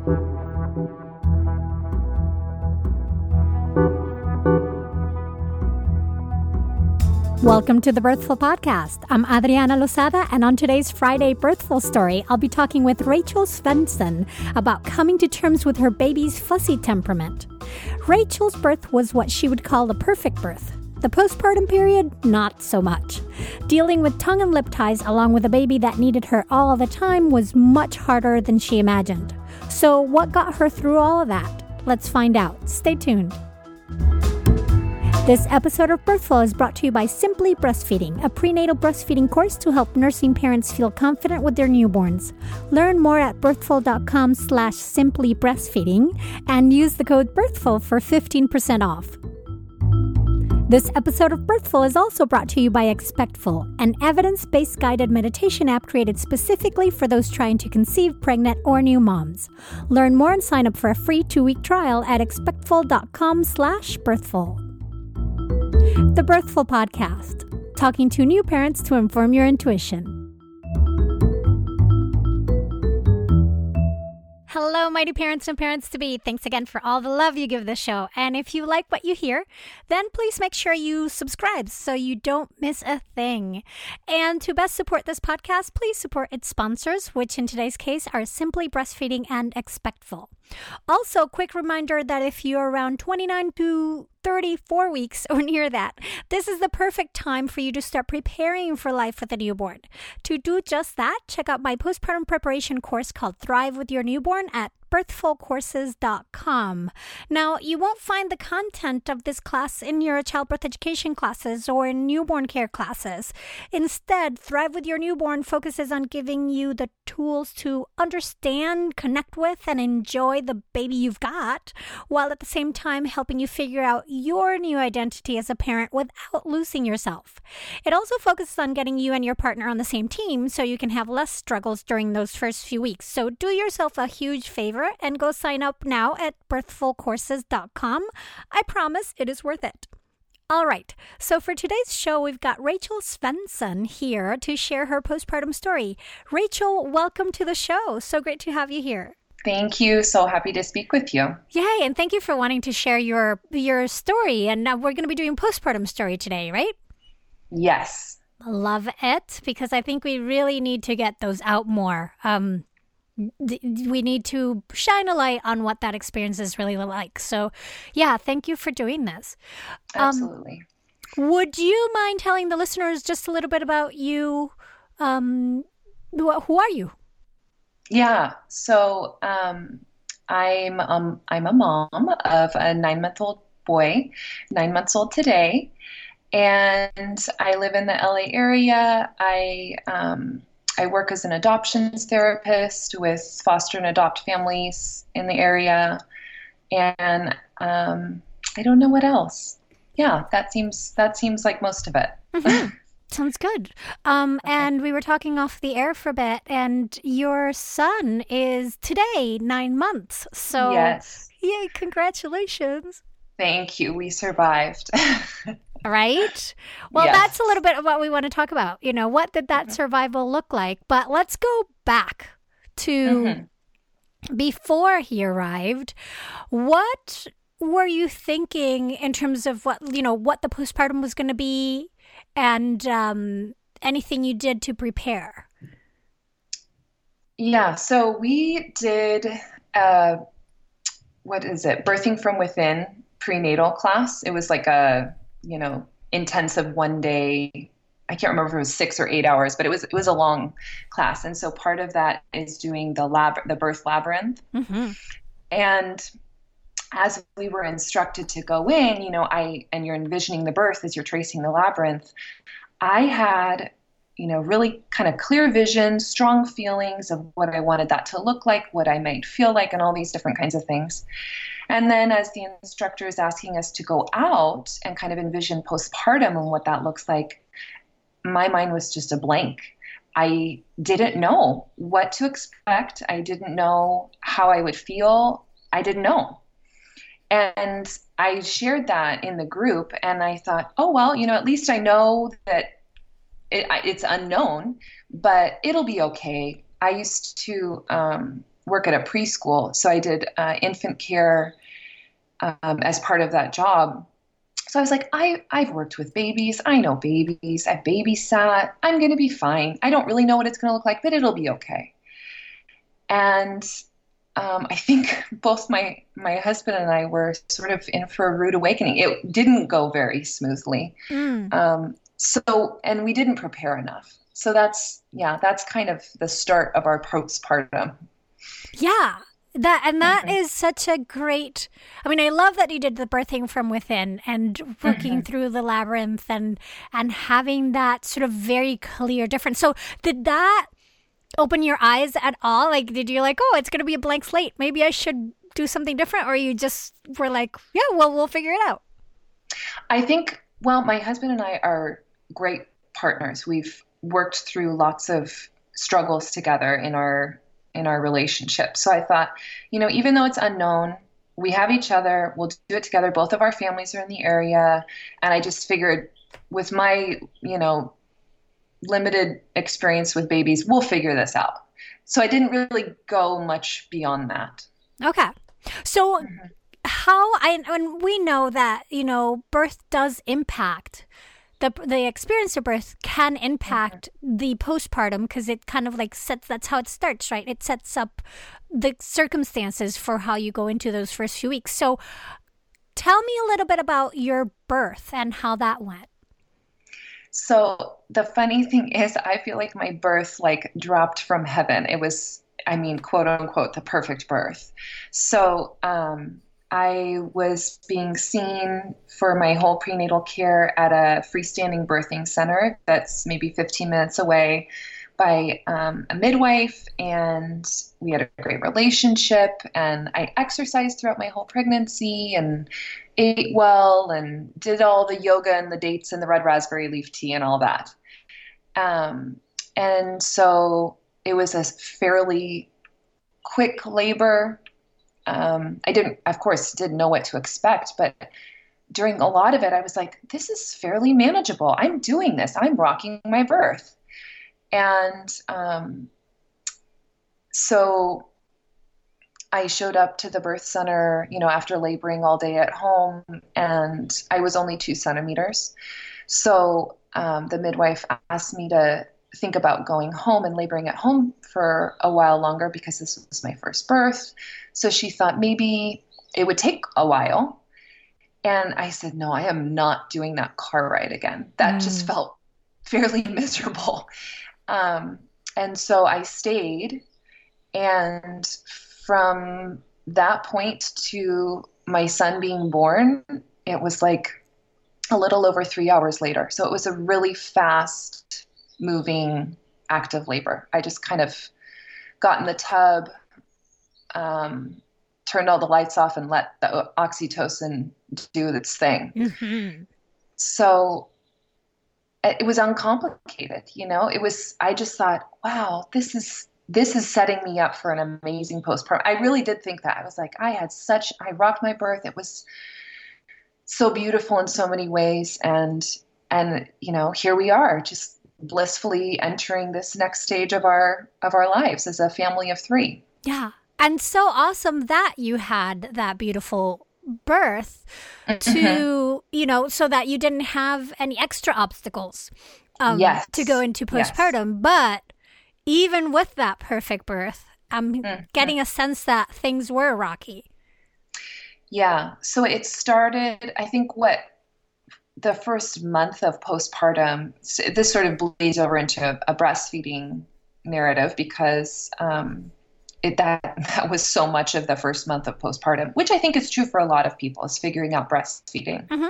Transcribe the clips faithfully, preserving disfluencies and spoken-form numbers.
Welcome to the Birthful Podcast. I'm Adriana Lozada, and on today's Friday Birthful Story, I'll be talking with Rachel Svensson about coming to terms with her baby's fussy temperament. Rachel's birth was what she would call a perfect birth. The postpartum period, not so much. Dealing with tongue and lip ties along with a baby that needed her all the time was much harder than she imagined. So what got her through all of that? Let's find out. Stay tuned. This episode of Birthful is brought to you by Simply Breastfeeding, a prenatal breastfeeding course to help nursing parents feel confident with their newborns. Learn more at birthful.com slash simply breastfeeding and use the code Birthful for fifteen percent off. This episode of Birthful is also brought to you by Expectful, an evidence-based guided meditation app created specifically for those trying to conceive pregnant or new moms. Learn more and sign up for a free two-week trial at expectful.com slash birthful. The Birthful Podcast, talking to new parents to inform your intuition. Hello, mighty parents and parents-to-be. Thanks again for all the love you give this show. And if you like what you hear, then please make sure you subscribe so you don't miss a thing. And to best support this podcast, please support its sponsors, which in today's case are Simply Breastfeeding and Expectful. Also, quick reminder that if you're around twenty-nine to thirty-four weeks or near that, this is the perfect time for you to start preparing for life with a newborn. To do just that, check out my postpartum preparation course called Thrive with Your Newborn at birthful courses dot com. Now, you won't find the content of this class in your childbirth education classes or in newborn care classes. Instead, Thrive with Your Newborn focuses on giving you the tools to understand, connect with, and enjoy the baby you've got, while at the same time helping you figure out your new identity as a parent without losing yourself. It also focuses on getting you and your partner on the same team so you can have less struggles during those first few weeks. So do yourself a huge favor and go sign up now at birthful courses dot com. I promise it is worth it. All right, so for today's show, we've got Rachel Svensson here to share her postpartum story. Rachel, welcome to the show. So great to have you here. Thank you. So happy to speak with you. Yay, and thank you for wanting to share your your story. And uh, we're going to be doing postpartum story today, right? Yes. Love it, because I think we really need to get those out more. Um, th- we need to shine a light on what that experience is really like. So, yeah, thank you for doing this. Absolutely. Um, would you mind telling the listeners just a little bit about you? Um, wh- who are you? Yeah. So um, I'm um, I'm a mom of a nine-month-old boy, nine months old today, and I live in the L A area. I um, I work as an adoptions therapist with foster and adopt families in the area, and um, I don't know what else. Yeah, that seems that seems like most of it. Mm-hmm. Sounds good. Um, Okay. And we were talking off the air for a bit, and your son is today nine months. So, Yes. yay, congratulations. Thank you. We survived. Right? Well, Yes. that's a little bit of what we want to talk about. You know, what did that survival look like? But let's go back to Mhm. before he arrived. What were you thinking in terms of what, you know, what the postpartum was going to be? And um, anything you did to prepare? Yeah, so we did, uh, what is it, Birthing from Within prenatal class. It was like a, you know, intensive one day. I can't remember if it was six or eight hours, but it was it was a long class. And so part of that is doing the lab, the birth labyrinth. Mm-hmm. And as we were instructed to go in, you know, I, and you're envisioning the birth as you're tracing the labyrinth, I had, you know, really kind of clear vision, strong feelings of what I wanted that to look like, what I might feel like, and all these different kinds of things. And then as the instructor is asking us to go out and kind of envision postpartum and what that looks like, my mind was just a blank. I didn't know what to expect. I didn't know how I would feel. I didn't know. And I shared that in the group, and I thought, oh, well, you know, at least I know that it, it's unknown, but it'll be okay. I used to, um, work at a preschool. So I did uh, infant care um, as part of that job. So I was like, I, I've worked with babies. I know babies. I've babysat. I'm going to be fine. I don't really know what it's going to look like, but it'll be okay. And um, I think both my, my husband and I were sort of in for a rude awakening. It didn't go very smoothly. Mm. Um, so, and we didn't prepare enough. So that's, yeah, that's kind of the start of our postpartum. Yeah. That and that mm-hmm. is such a great, I mean, I love that you did the birthing from within and working mm-hmm. through the labyrinth and and having that sort of very clear difference. So did that open your eyes at all? Like, did you like, oh, it's going to be a blank slate. Maybe I should do something different? Or you just were like, yeah, well, we'll figure it out. I think, well, my husband and I are great partners. We've worked through lots of struggles together in our in our relationship. So I thought, you know, even though it's unknown, we have each other, we'll do it together. Both of our families are in the area. And I just figured with my, you know, limited experience with babies, we'll figure this out. So I didn't really go much beyond that. Okay. So mm-hmm. how, I, and we know that, you know, birth does impact The the experience of birth can impact mm-hmm. the postpartum because it kind of like sets, that's how it starts, right? It sets up the circumstances for how you go into those first few weeks. So tell me a little bit about your birth and how that went. So the funny thing is, I feel like my birth like dropped from heaven. It was, I mean, quote unquote, the perfect birth. So, um, I was being seen for my whole prenatal care at a freestanding birthing center that's maybe fifteen minutes away by um, a midwife, and we had a great relationship, and I exercised throughout my whole pregnancy and ate well and did all the yoga and the dates and the red raspberry leaf tea and all that. Um, and so it was a fairly quick labor. Um, I didn't, of course, didn't know what to expect, but during a lot of it, I was like, this is fairly manageable. I'm doing this. I'm rocking my birth. And um, so I showed up to the birth center, you know, after laboring all day at home, and I was only two centimeters. So um, the midwife asked me to think about going home and laboring at home for a while longer because this was my first birth. So she thought maybe it would take a while. And I said, no, I am not doing that car ride again. That mm. just felt fairly miserable. Um, and so I stayed. And from that point to my son being born, it was like a little over three hours later. So it was a really fast moving active labor. I just kind of got in the tub, um, turned all the lights off and let the oxytocin do its thing. Mm-hmm. So it was uncomplicated, you know, it was, I just thought, wow, this is, this is setting me up for an amazing postpartum. I really did think that. I was like, I had such, I rocked my birth. It was so beautiful in so many ways. And, and, you know, here we are just blissfully entering this next stage of our, of our lives as a family of three. Yeah. And so awesome that you had that beautiful birth to, mm-hmm. you know, so that you didn't have any extra obstacles um, yes. to go into postpartum. Yes. But even with that perfect birth, I'm mm-hmm. getting a sense that things were rocky. Yeah. So it started, I think what the first month of postpartum, this sort of bleeds over into a, a breastfeeding narrative because um, it, that, that was so much of the first month of postpartum, which I think is true for a lot of people, is figuring out breastfeeding. Mm-hmm.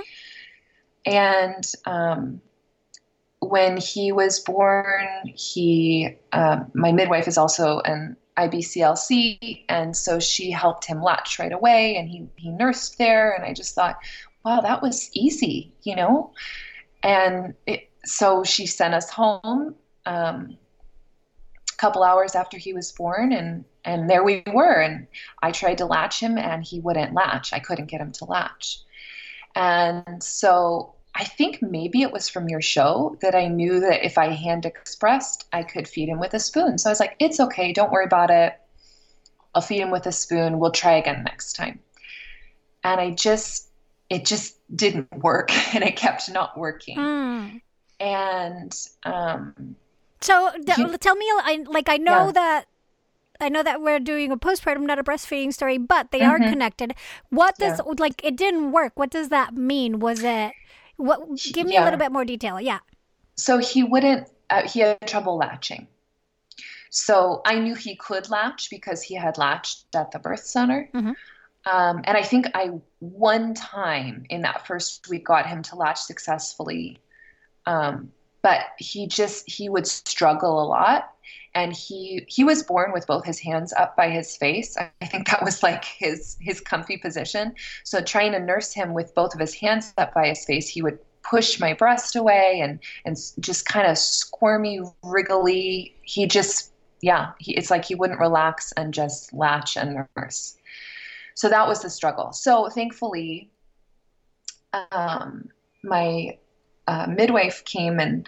And um, when he was born, he, um, my midwife is also an I B C L C, and so she helped him latch right away, and he, he nursed there, and I just thought, wow, that was easy, you know? And it, so she sent us home um, a couple hours after he was born, and, and there we were, and I tried to latch him, and he wouldn't latch. I couldn't get him to latch. And so I think maybe it was from your show that I knew that if I hand expressed, I could feed him with a spoon. So I was like, it's okay. Don't worry about it. I'll feed him with a spoon. We'll try again next time. And I just, it just didn't work, and it kept not working. Mm. And um, so th- you, tell me, I, like, I know yeah. that, I know that we're doing a postpartum, not a breastfeeding story, but they mm-hmm. are connected. What does, yeah. like, it didn't work. What does that mean? Was it, what, give me yeah. a little bit more detail. Yeah. So he wouldn't, uh, he had trouble latching. So I knew he could latch because he had latched at the birth center. Mm-hmm. Um, and I think I, one time in that first week, got him to latch successfully. Um, but he just, he would struggle a lot. And he, he was born with both his hands up by his face. I think that was like his, his comfy position. So trying to nurse him with both of his hands up by his face, he would push my breast away and, and just kind of squirmy, wriggly. He just, yeah, he, it's like he wouldn't relax and just latch and nurse. So that was the struggle. So thankfully, um, my uh, midwife came and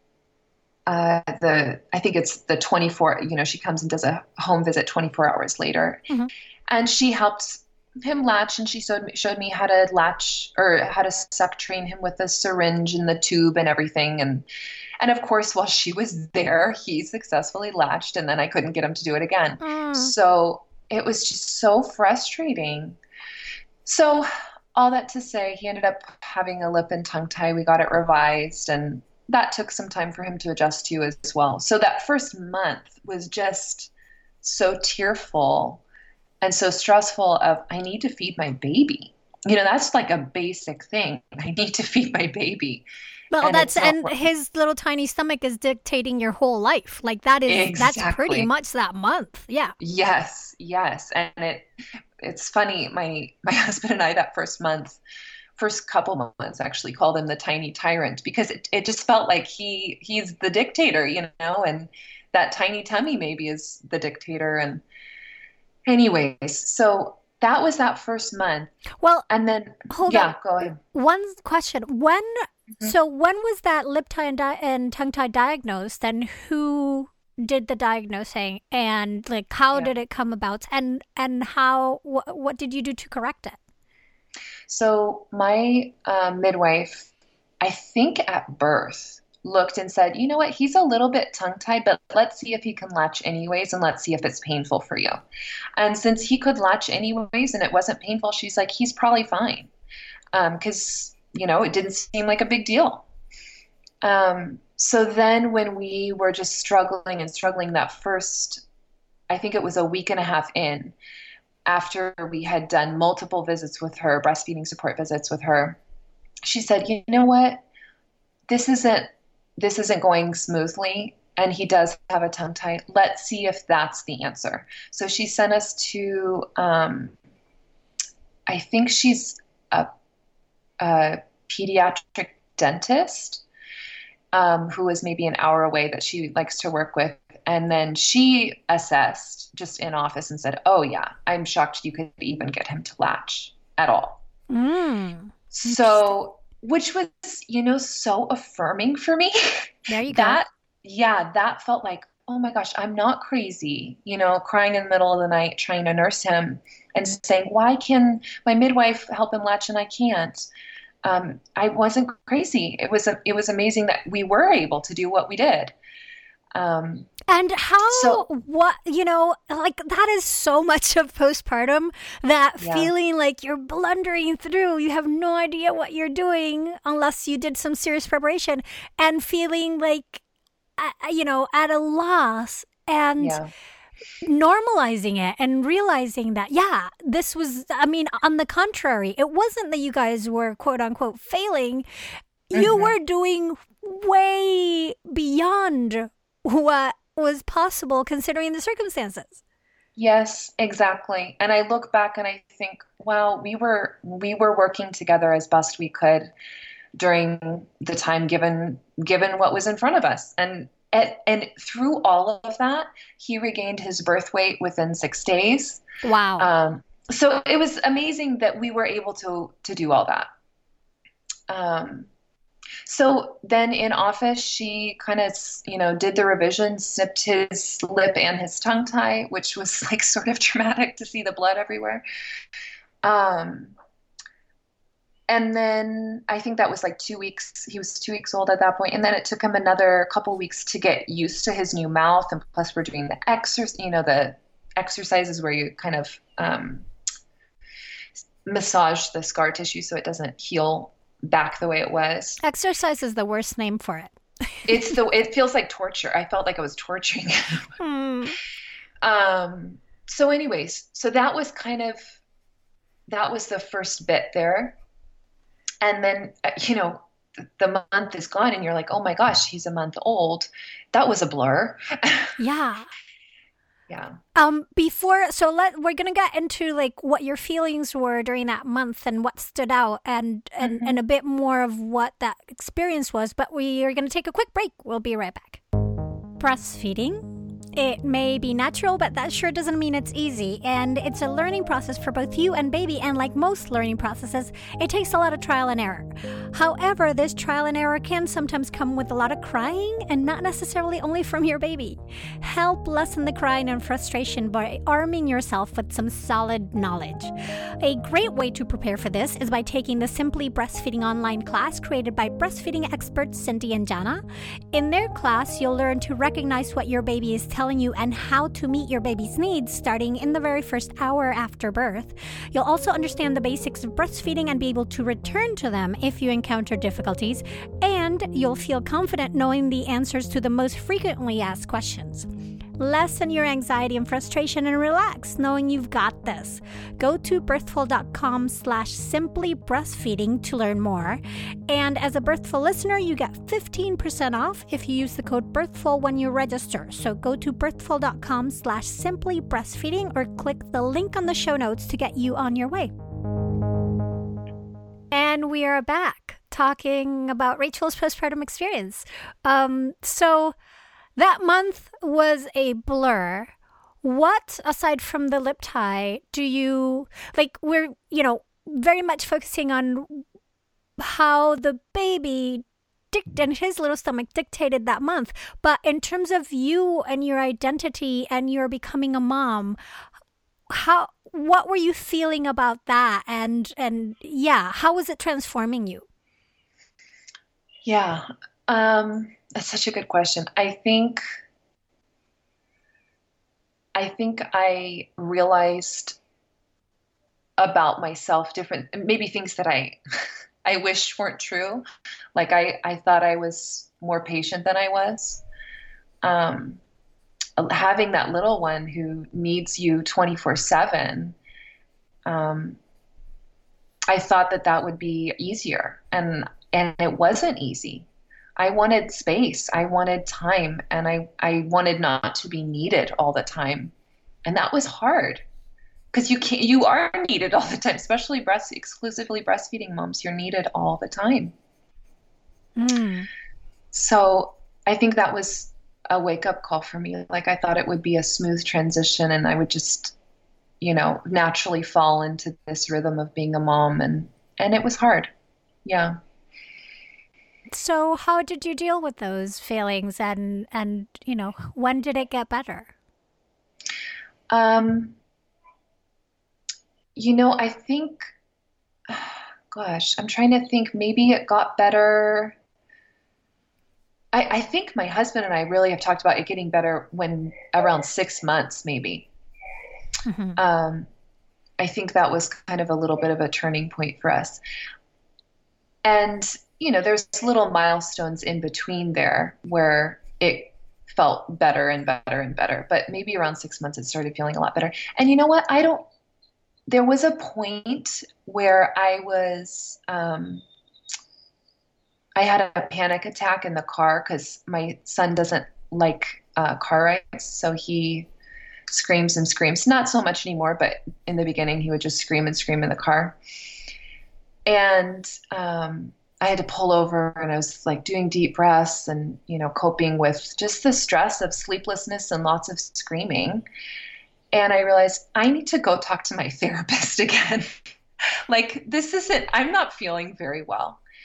uh, the I think it's the twenty-four, you know, she comes and does a home visit twenty-four hours later. Mm-hmm. And she helped him latch, and she showed me, showed me how to latch or how to suck train him with the syringe and the tube and everything. And And of course, while she was there, he successfully latched, and then I couldn't get him to do it again. Mm. So it was just so frustrating. So all that to say, he ended up having a lip and tongue tie. We got it revised, and that took some time for him to adjust to as well. So that first month was just so tearful and so stressful of, I need to feed my baby. You know, that's like a basic thing. I need to feed my baby. Well, and that's and working. His little tiny stomach is dictating your whole life. Like that is exactly. That's pretty much that month. Yeah. Yes, yes, and it it's funny. My my husband and I that first month, first couple months actually called him the tiny tyrant because it it just felt like he he's the dictator, you know, and that tiny tummy maybe is the dictator. And anyways, so that was that first month. Well, and then hold yeah, on. go ahead. One question: When mm-hmm. so when was that lip tie and, di- and tongue tie diagnosed, and who did the diagnosing, and like how yeah. did it come about, and and how wh- what did you do to correct it? So my uh, midwife, I think at birth, looked and said, you know what, he's a little bit tongue-tied, but let's see if he can latch anyways, and let's see if it's painful for you. And since he could latch anyways and it wasn't painful, she's like, he's probably fine. Because, um, you know, it didn't seem like a big deal. Um, so then when we were just struggling and struggling that first, I think it was a week and a half in, after we had done multiple visits with her, breastfeeding support visits with her, she said, you know what, this isn't, this isn't going smoothly, and he does have a tongue tie. Let's see if that's the answer. So she sent us to, um, I think she's a, a pediatric dentist um, who is maybe an hour away that she likes to work with. And then she assessed just in office and said, oh yeah, I'm shocked you could even get him to latch at all. Mm, so which was, you know, so affirming for me. There you that, go. Yeah, that felt like, oh my gosh, I'm not crazy, you know, crying in the middle of the night, trying to nurse him and saying, why can my midwife help him latch and I can't? Um, I wasn't crazy. It was, a, it was amazing that we were able to do what we did. Um, and how, so, what, you know, like that is so much of postpartum, that yeah. feeling like you're blundering through, you have no idea what you're doing unless you did some serious preparation, and feeling like, uh, you know, at a loss, and yeah. normalizing it and realizing that, yeah, this was, I mean, on the contrary, it wasn't that you guys were quote unquote failing. You mm-hmm. were doing way beyond what was possible considering the circumstances. Yes, exactly. And I look back and I think, well, we were we were working together as best we could during the time given given what was in front of us. And and, and through all of that, he regained his birth weight within six days. Wow. Um, so it was amazing that we were able to to do all that. Um, So then in office, she kind of, you know, did the revision, snipped his lip and his tongue tie, which was like sort of traumatic to see the blood everywhere. Um, and then I think that was like two weeks. He was two weeks old at that point. And then it took him another couple weeks to get used to his new mouth. And plus we're doing the exercise, you know, the exercises where you kind of um, massage the scar tissue so it doesn't heal back the way it was. Exercise is the worst name for it. It's the, it feels like torture. I felt like I was torturing him. Hmm. Um, so anyways, so that was kind of, that was the first bit there. And then, you know, the month is gone and you're like, oh my gosh, he's a month old. That was a blur. Yeah. Yeah. Um, before, so let, we're going to get into like what your feelings were during that month and what stood out and, and, mm-hmm. and a bit more of what that experience was, but we are going to take a quick break. We'll be right back. Breastfeeding. It may be natural, but that sure doesn't mean it's easy. And it's a learning process for both you and baby. And like most learning processes, it takes a lot of trial and error. However, this trial and error can sometimes come with a lot of crying and not necessarily only from your baby. Help lessen the crying and frustration by arming yourself with some solid knowledge. A great way to prepare for this is by taking the Simply Breastfeeding online class created by breastfeeding experts Cindy and Jana. In their class, you'll learn to recognize what your baby is telling you and how to meet your baby's needs starting in the very first hour after birth. You'll also understand the basics of breastfeeding and be able to return to them if you encounter difficulties, and you'll feel confident knowing the answers to the most frequently asked questions. Lessen your anxiety and frustration and relax knowing you've got this. Go to birthful.com slash simply breastfeeding to learn more. And as a Birthful listener, you get fifteen percent off if you use the code Birthful when you register. So go to birthful.com slash simply breastfeeding or click the link on the show notes to get you on your way. And we are back talking about Rachel's postpartum experience. Um, so... That month was a blur. What, aside from the lip tie, do you, like, we're, you know, very much focusing on how the baby dict- and his little stomach dictated that month. But in terms of you and your identity and your becoming a mom, how, what were you feeling about that? And, and yeah, how was it transforming you? Yeah. Um... That's such a good question. I think, I think I realized about myself different, maybe things that I, I wish weren't true. Like I, I thought I was more patient than I was. Um, having that little one who needs you twenty-four seven, um, I thought that that would be easier, and, and it wasn't easy. I wanted space. I wanted time, and I, I wanted not to be needed all the time. And that was hard because you can't, you are needed all the time, especially breast, exclusively breastfeeding moms. You're needed all the time. Mm. So I think that was a wake up call for me. Like I thought it would be a smooth transition and I would just, you know, naturally fall into this rhythm of being a mom. And, and it was hard. Yeah. So how did you deal with those feelings and, and, you know, when did it get better? Um, you know, I think, gosh, I'm trying to think, maybe it got better. I, I think my husband and I really have talked about it getting better when around six months, maybe. Mm-hmm. Um, I think that was kind of a little bit of a turning point for us. And you know, there's little milestones in between there where it felt better and better and better. But maybe around six months, it started feeling a lot better. And you know what? I don't, there was a point where I was, um, I had a panic attack in the car because my son doesn't like uh, car rides. So he screams and screams, not so much anymore, but in the beginning, he would just scream and scream in the car. And, um, I had to pull over and I was like doing deep breaths and, you know, coping with just the stress of sleeplessness and lots of screaming. And I realized I need to go talk to my therapist again. Like, this isn't, I'm not feeling very well.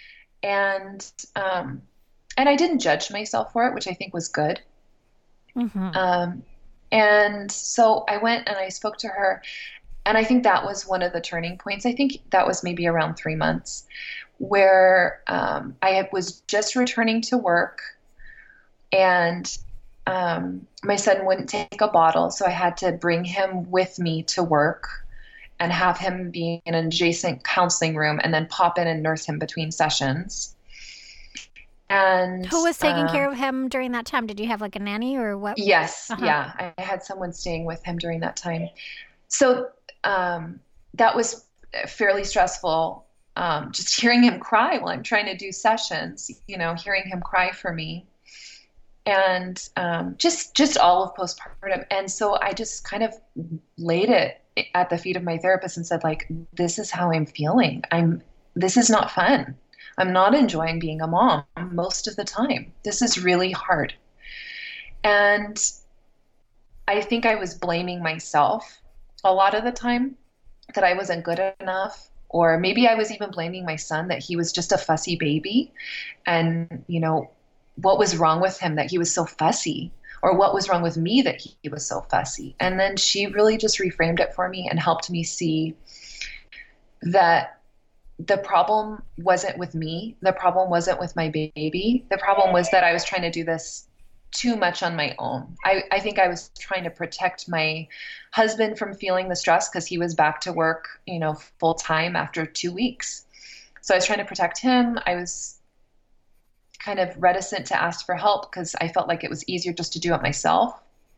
And um, and I didn't judge myself for it, which I think was good. Mm-hmm. Um, and so I went and I spoke to her, and I think that was one of the turning points. I think that was maybe around three months where um, I had- was just returning to work, and um, my son wouldn't take a bottle, so I had to bring him with me to work and have him be in an adjacent counseling room and then pop in and nurse him between sessions. And Who was taking uh, care of him during that time? Did you have like a nanny or what? yes, Uh-huh. yeah, I had someone staying with him during that time. So um, that was fairly stressful. Um, just hearing him cry while I'm trying to do sessions, you know, hearing him cry for me, and um, just just all of postpartum. And so I just kind of laid it at the feet of my therapist and said, like, this is how I'm feeling. I'm this is not fun. I'm not enjoying being a mom most of the time. This is really hard. And I think I was blaming myself a lot of the time, that I wasn't good enough. Or maybe I was even blaming my son, that he was just a fussy baby. And, you know, what was wrong with him that he was so fussy? Or what was wrong with me that he was so fussy? And then she really just reframed it for me and helped me see that the problem wasn't with me. The problem wasn't with my baby. The problem was that I was trying to do this too much on my own. I, I think I was trying to protect my husband from feeling the stress because he was back to work, you know, full time after two weeks. So I was trying to protect him. I was kind of reticent to ask for help because I felt like it was easier just to do it myself.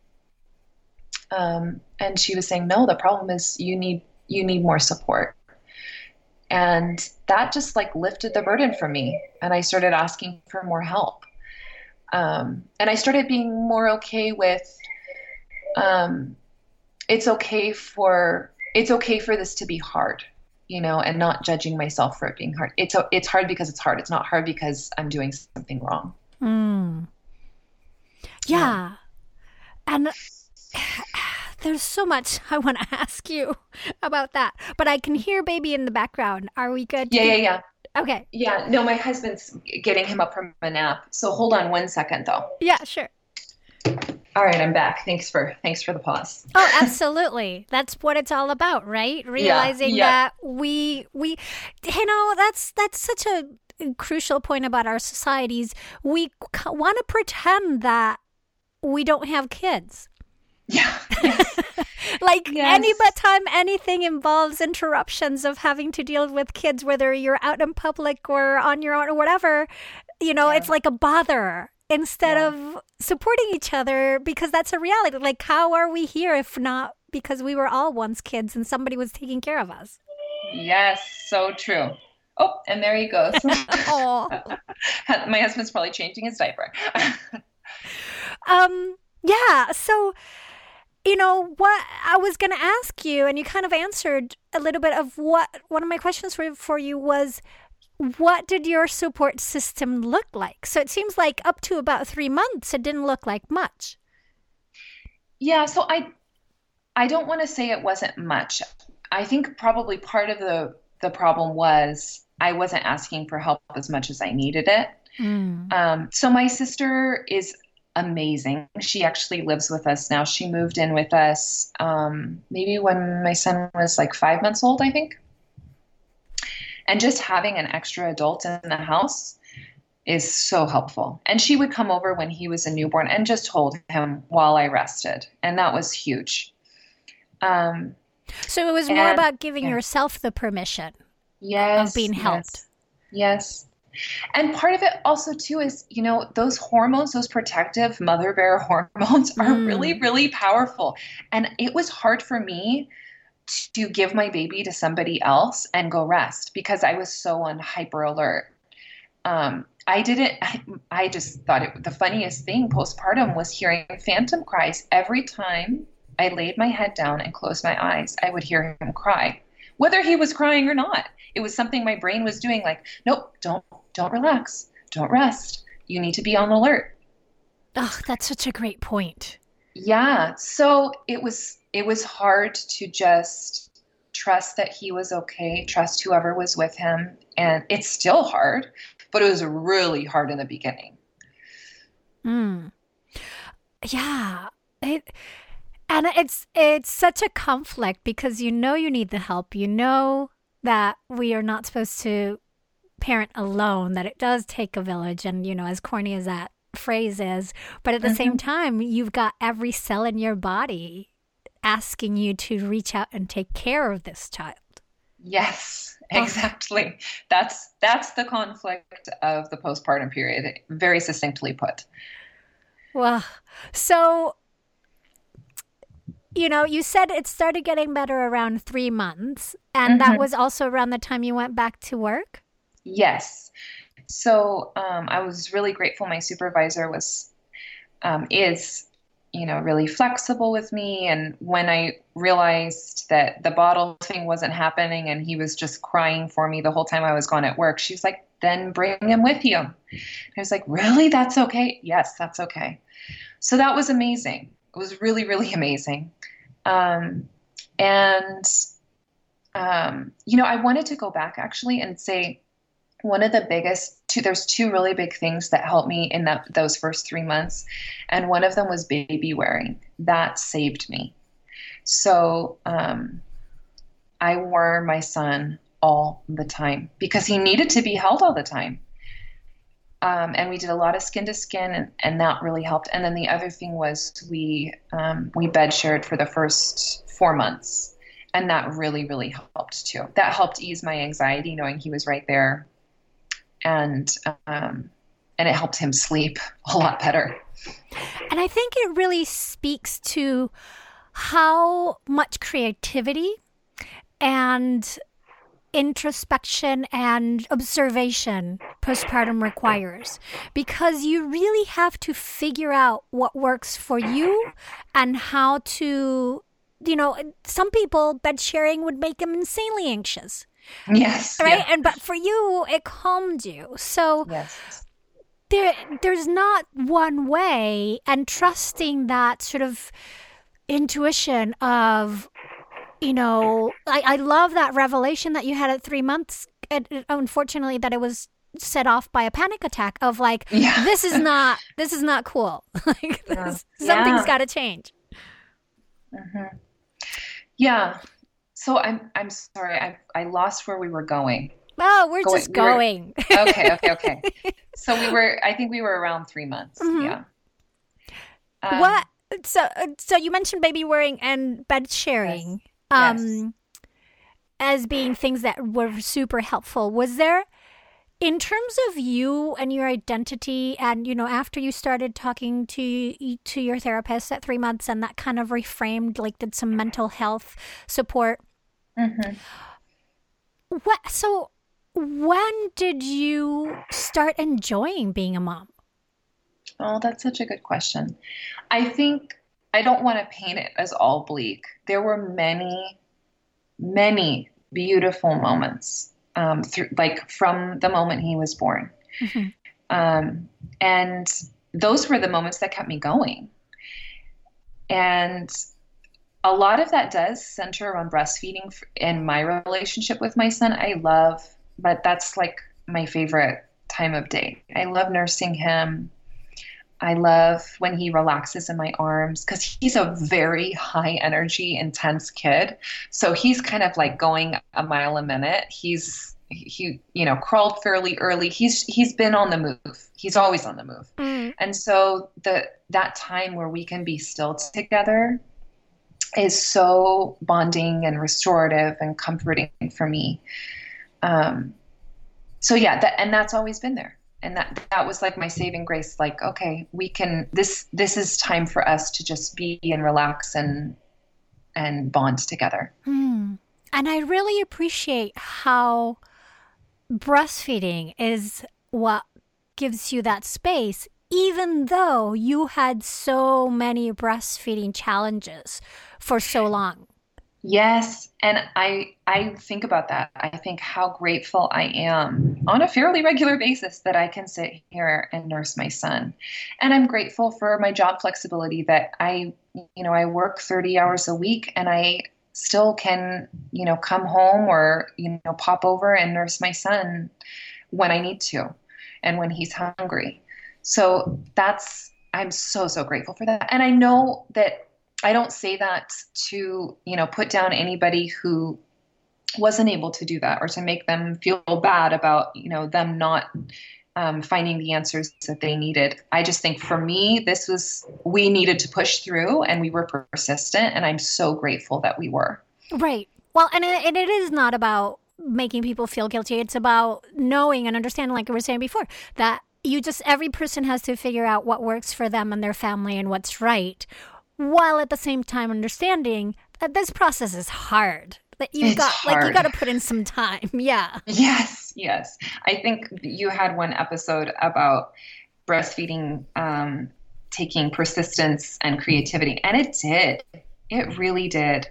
Um, and she was saying, no, the problem is you need, you need more support. And that just like lifted the burden from me. And I started asking for more help. Um, and I started being more okay with, um, it's okay for, it's okay for this to be hard, you know, and not judging myself for it being hard. It's, it's hard because it's hard. It's not hard because I'm doing something wrong. Mm. Yeah. yeah. And there's so much I want to ask you about that, but I can hear baby in the background. Are we good? Yeah, yeah, yeah. Okay. Yeah, no, my husband's getting him up from a nap. So hold on one second though. Yeah, sure. All right, I'm back. Thanks for thanks for the pause. Oh, absolutely. That's what it's all about, right? Realizing yeah, yeah. that we we you know, that's that's such a crucial point about our societies. We want to pretend that we don't have kids. Yeah. Yes. Like yes. any but time anything involves interruptions of having to deal with kids, whether you're out in public or on your own or whatever, you know, yeah. It's like a bother instead yeah. of supporting each other, because that's a reality. Like, how are we here if not because we were all once kids and somebody was taking care of us? Yes, so true. Oh, and there he goes. Oh. My husband's probably changing his diaper. um, yeah, so... You know, what I was going to ask you, and you kind of answered a little bit of what one of my questions for, for you was, what did your support system look like? So it seems like up to about three months, it didn't look like much. Yeah, so I I don't want to say it wasn't much. I think probably part of the, the problem was I wasn't asking for help as much as I needed it. Mm. Um, so my sister is amazing. She actually lives with us now. She moved in with us um, maybe when my son was like five months old, I think. And just having an extra adult in the house is so helpful. And she would come over when he was a newborn and just hold him while I rested. And that was huge. Um, so it was more and, about giving yeah. yourself the permission yes, of being helped. Yes. yes. And part of it also, too, is, you know, those hormones, those protective mother bear hormones are mm. really, really powerful. And it was hard for me to give my baby to somebody else and go rest because I was so on hyper alert. Um, I didn't, I, I just thought it, the funniest thing postpartum was hearing phantom cries. Every time I laid my head down and closed my eyes, I would hear him cry, whether he was crying or not. It was something my brain was doing, like, nope, don't, don't relax. Don't rest. You need to be on alert. Oh, that's such a great point. Yeah. So it was, it was hard to just trust that he was okay, trust whoever was with him. And it's still hard but it was really hard in the beginning. Mm. Yeah. It, and it's it's such a conflict because you know you need the help. You know that we are not supposed to parent alone, that it does take a village. And, you know, as corny as that phrase is, but at the mm-hmm. same time, you've got every cell in your body asking you to reach out and take care of this child. Yes, exactly. Oh. That's that's the conflict of the postpartum period, very succinctly put. Well, so, you know, you said it started getting better around three months, and mm-hmm. that was also around the time you went back to work? Yes. So um, I was really grateful. My supervisor was, um, is, you know, really flexible with me. And when I realized that the bottle thing wasn't happening and he was just crying for me the whole time I was gone at work, she's like, then bring him with you. And I was like, really? That's okay? Yes, that's okay. So that was amazing. It was really, really amazing. Um, and, um, you know, I wanted to go back actually and say one of the biggest two, there's two really big things that helped me in that, those first three months. And one of them was baby wearing. That saved me. So, um, I wore my son all the time because he needed to be held all the time. Um, and we did a lot of skin to skin, and, and that really helped. And then the other thing was we um, we bed shared for the first four months, and that really, really helped too. That helped ease my anxiety, knowing he was right there, and um, and it helped him sleep a lot better. And I think it really speaks to how much creativity and introspection and observation postpartum requires, because you really have to figure out what works for you and how to, you know, some people bed sharing would make them insanely anxious. Yes. Right. Yeah. And but for you, it calmed you. So yes. there, there's not one way, and trusting that sort of intuition of, you know, I, I love that revelation that you had at three months. And unfortunately, that it was set off by a panic attack of like, yeah. this is not, this is not cool. Like this, yeah. something's got to change. Mm-hmm. Yeah. So I'm, I'm sorry. I, I lost where we were going. Oh, we're going, just going. We were, okay. Okay. Okay. So we were, I think we were around three months. Mm-hmm. Yeah. Um, what? So, so you mentioned baby wearing and bed sharing. Yes. Um, yes. As being things that were super helpful. Was there, in terms of you and your identity, and, you know, after you started talking to to your therapist at three months and that kind of reframed, like did some mental health support. Mm-hmm. What, so when did you start enjoying being a mom? Oh, that's such a good question. I think I don't want to paint it as all bleak. There were many, many beautiful moments, um, through, like from the moment he was born. Mm-hmm. Um, and those were the moments that kept me going. And a lot of that does center around breastfeeding in my relationship with my son. I love, but that's like my favorite time of day. I love nursing him. I love when he relaxes in my arms because he's a very high energy, intense kid. So he's kind of like going a mile a minute. He's, he, you know, crawled fairly early. He's, he's been on the move. He's always on the move. Mm. And so the, that time where we can be still together is so bonding and restorative and comforting for me. Um, so yeah, that, and that's always been there. And that, that was like my saving grace. Like, okay, we can, this, this is time for us to just be and relax and, and bond together. Hmm. And I really appreciate how breastfeeding is what gives you that space, even though you had so many breastfeeding challenges for so long. Yes. And I, I think about that. I think how grateful I am on a fairly regular basis that I can sit here and nurse my son. And I'm grateful for my job flexibility that I, you know, I work thirty hours a week and I still can, you know, come home or, you know, pop over and nurse my son when I need to. and when he's hungry. So that's, I'm so, so grateful for that. And I know that I don't say that to, you know, put down anybody who wasn't able to do that or to make them feel bad about, you know, them not um, finding the answers that they needed. I just think for me, this was, we needed to push through and we were persistent, and I'm so grateful that we were. Right. Well, and it, and it is not about making people feel guilty. It's about knowing and understanding, like we were saying before, that you just, every person has to figure out what works for them and their family and what's right, while at the same time understanding that this process is hard. That you got, hard. like, you got to put in some time. Yeah. Yes. Yes. I think you had one episode about breastfeeding, um, taking persistence and creativity, and it did. It really did.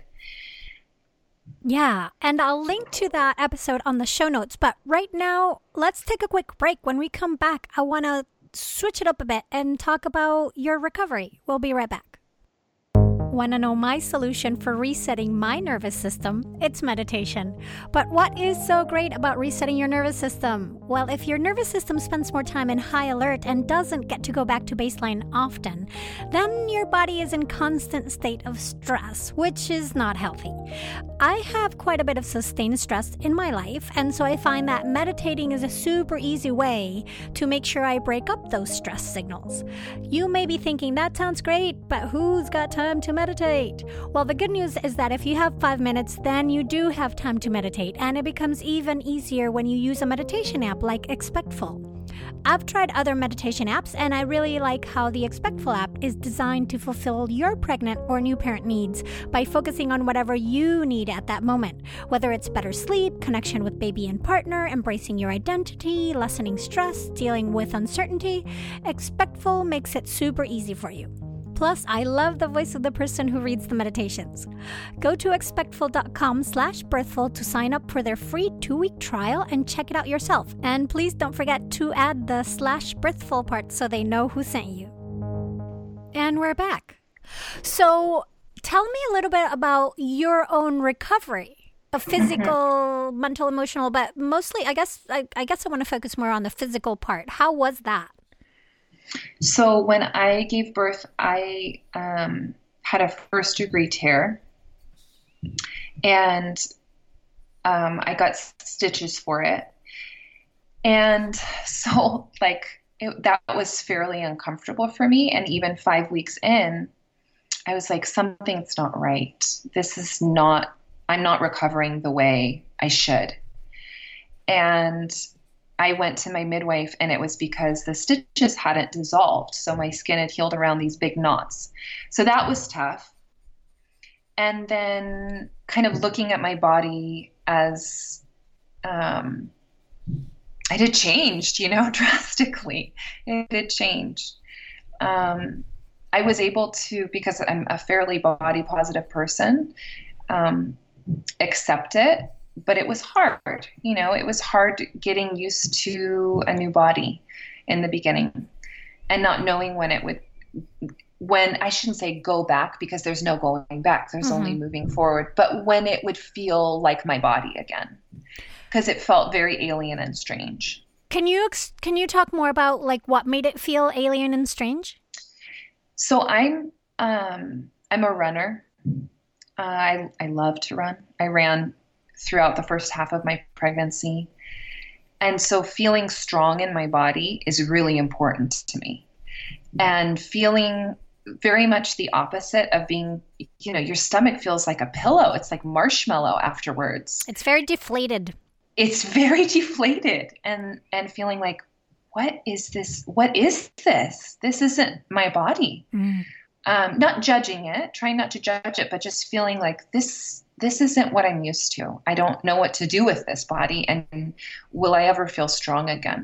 Yeah, and I'll link to that episode on the show notes. But right now, let's take a quick break. When we come back, I want to switch it up a bit and talk about your recovery. We'll be right back. Want to know my solution for resetting my nervous system? It's meditation. But what is so great about resetting your nervous system? Well, if your nervous system spends more time in high alert and doesn't get to go back to baseline often, then your body is in constant state of stress, which is not healthy. I have quite a bit of sustained stress in my life, and so I find that meditating is a super easy way to make sure I break up those stress signals. You may be thinking, that sounds great, but who's got time to meditate? Well, the good news is that if you have five minutes, then you do have time to meditate, and it becomes even easier when you use a meditation app like Expectful. I've tried other meditation apps, and I really like how the Expectful app is designed to fulfill your pregnant or new parent needs by focusing on whatever you need at that moment, whether it's better sleep, connection with baby and partner, embracing your identity, lessening stress, dealing with uncertainty. Expectful makes it super easy for you. Plus, I love the voice of the person who reads the meditations. Go to expectful.com slash birthful to sign up for their free two-week trial and check it out yourself. And please don't forget to add the slash birthful part so they know who sent you. And we're back. So tell me a little bit about your own recovery, a physical, mental, emotional, but mostly, I guess, I, I guess I want to focus more on the physical part. How was that? So when I gave birth, I um, had a first degree tear, and um, I got stitches for it. And so like it, that was fairly uncomfortable for me. And even five weeks in, I was like, something's not right. This is not, I'm not recovering the way I should. And I went to my midwife, and it was because the stitches hadn't dissolved. So my skin had healed around these big knots. So that was tough. And then kind of looking at my body as um, it had changed, you know, drastically. It had changed. Um, I was able to, because I'm a fairly body positive person, um, accept it. But it was hard, you know, it was hard getting used to a new body in the beginning and not knowing when it would, when I shouldn't say go back, because there's no going back. There's mm-hmm. only moving forward, but when it would feel like my body again, because it felt very alien and strange. Can you, can you talk more about like what made it feel alien and strange? So I'm, um, I'm a runner. Uh, I, I love to run. I ran throughout the first half of my pregnancy. And so feeling strong in my body is really important to me. And feeling very much the opposite of being, you know, your stomach feels like a pillow. It's like marshmallow afterwards. It's very deflated. It's very deflated. And, and feeling like, what is this? What is this? This isn't my body. Mm. Um, not judging it, trying not to judge it, but just feeling like this This isn't what I'm used to. I don't know what to do with this body, and will I ever feel strong again?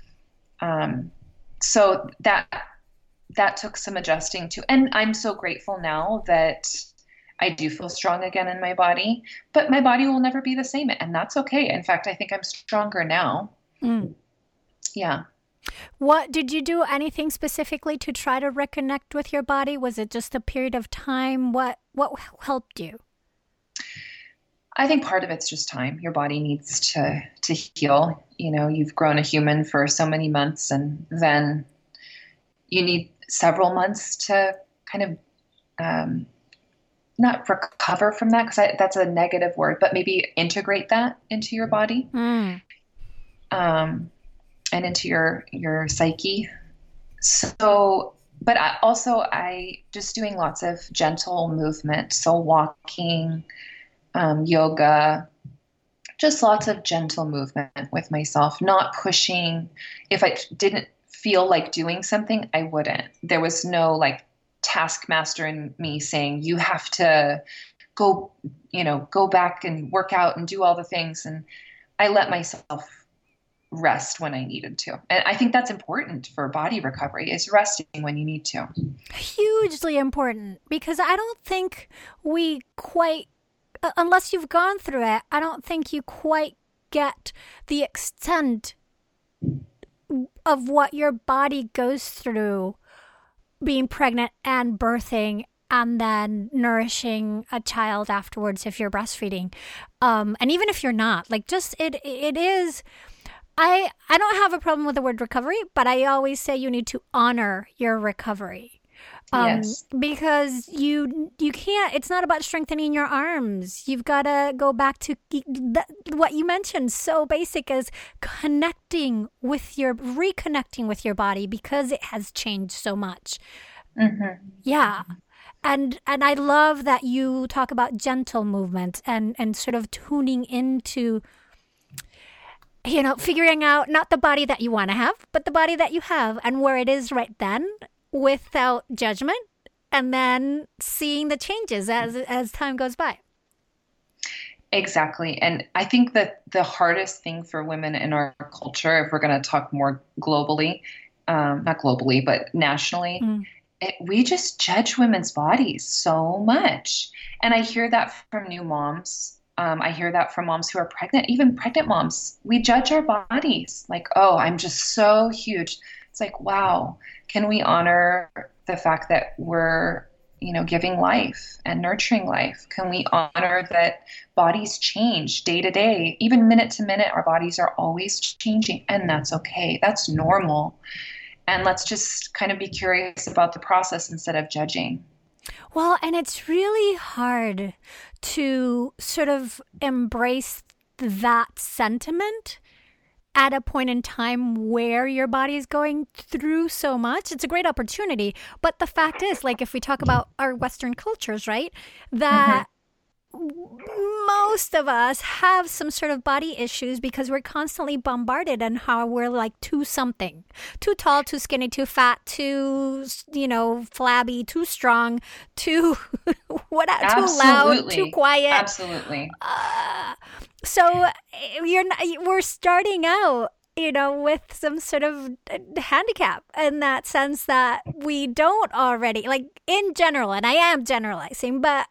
Um, so that that took some adjusting to, and I'm so grateful now that I do feel strong again in my body, but my body will never be the same, and that's okay. In fact, I think I'm stronger now. Mm. Yeah. What did you do anything specifically to try to reconnect with your body? Was it just a period of time? What what helped you? I think part of it's just time. Your body needs to to heal. you know, you've grown a human for so many months, and then you need several months to kind of um, not recover from that, because that's a negative word, but maybe integrate that into your body, Mm. um, and into your your psyche. So, but I, also I just doing lots of gentle movement, so walking, um, yoga, just lots of gentle movement with myself, not pushing. If I didn't feel like doing something, I wouldn't. There was no like taskmaster in me saying, you have to go, you know, go back and work out and do all the things. And I let myself rest when I needed to. And I think that's important for body recovery, is resting when you need to. Hugely important, because I don't think we quite, unless you've gone through it, I don't think you quite get the extent of what your body goes through being pregnant and birthing and then nourishing a child afterwards if you're breastfeeding. Um, and even if you're not, like just it, it is, I, I don't have a problem with the word recovery, but I always say you need to honor your recovery. Um, Yes. Because you you can't, it's not about strengthening your arms. You've got to go back to th- what you mentioned, so basic as connecting with your, reconnecting with your body, because it has changed so much. Mm-hmm. Yeah. And and I love that you talk about gentle movement and, and sort of tuning into, you know, figuring out not the body that you want to have, but the body that you have and where it is right then, without judgment, and then seeing the changes as as time goes by. Exactly. And I think that the hardest thing for women in our culture, if we're going to talk more globally, um, not globally, but nationally, Mm. it, we just judge women's bodies so much. And I hear that from new moms. Um, I hear that from moms who are pregnant, even pregnant moms. We judge our bodies like, oh, I'm just so huge. It's like, wow, can we honor the fact that we're, you know, giving life and nurturing life? Can we honor that bodies change day to day, even minute to minute? Our bodies are always changing, and that's okay. That's normal. And let's just kind of be curious about the process instead of judging. Well, and it's really hard to sort of embrace that sentiment at a point in time where your body is going through so much. It's a great opportunity. But the fact is, like if we talk about our Western cultures, right, that mm-hmm. most of us have some sort of body issues because we're constantly bombarded on how we're like too something. Too tall, too skinny, too fat, too, you know, flabby, too strong, too, what, too loud, too quiet. Absolutely. Uh, so you're not, we're starting out, you know, with some sort of handicap in that sense that we don't already, like in general, and I am generalizing, but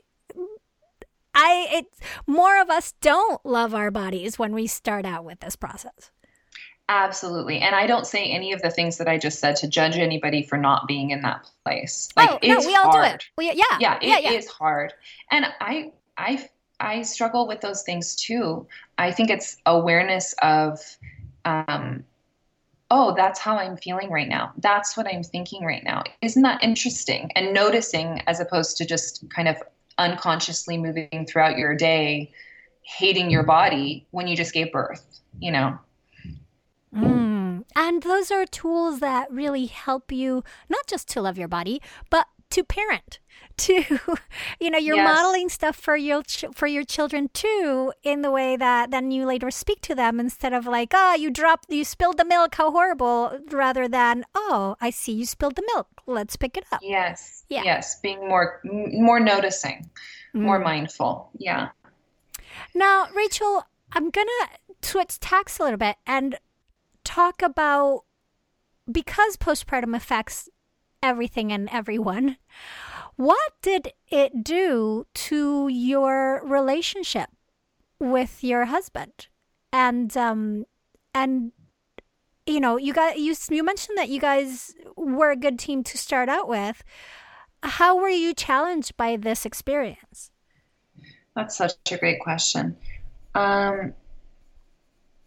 I, it, more of us don't love our bodies when we start out with this process. Absolutely. And I don't say any of the things that I just said to judge anybody for not being in that place. Like, oh, it's no, we all hard. do it. We, yeah. Yeah, it yeah, yeah. is hard. And I, I, I struggle with those things too. I think it's awareness of, um, oh, that's how I'm feeling right now. That's what I'm thinking right now. Isn't that interesting? And noticing, as opposed to just kind of unconsciously moving throughout your day, hating your body when you just gave birth, you know? Mm. And those are tools that really help you not just to love your body, but to parent, to, you know, you're Yes. modeling stuff for your ch- for your children too, in the way that then you later speak to them instead of like, oh, you dropped, you spilled the milk, how horrible, rather than, oh, I see you spilled the milk, let's pick it up. Yes. Yeah. Yes. Being more, m- more noticing, more Mm. mindful. Yeah. Now, Rachel, I'm going to switch tacks a little bit and talk about, because postpartum affects everything and everyone, what did it do to your relationship with your husband? And um and you know, you got you you mentioned that you guys were a good team to start out with. How were you challenged by this experience? That's such a great question. Um,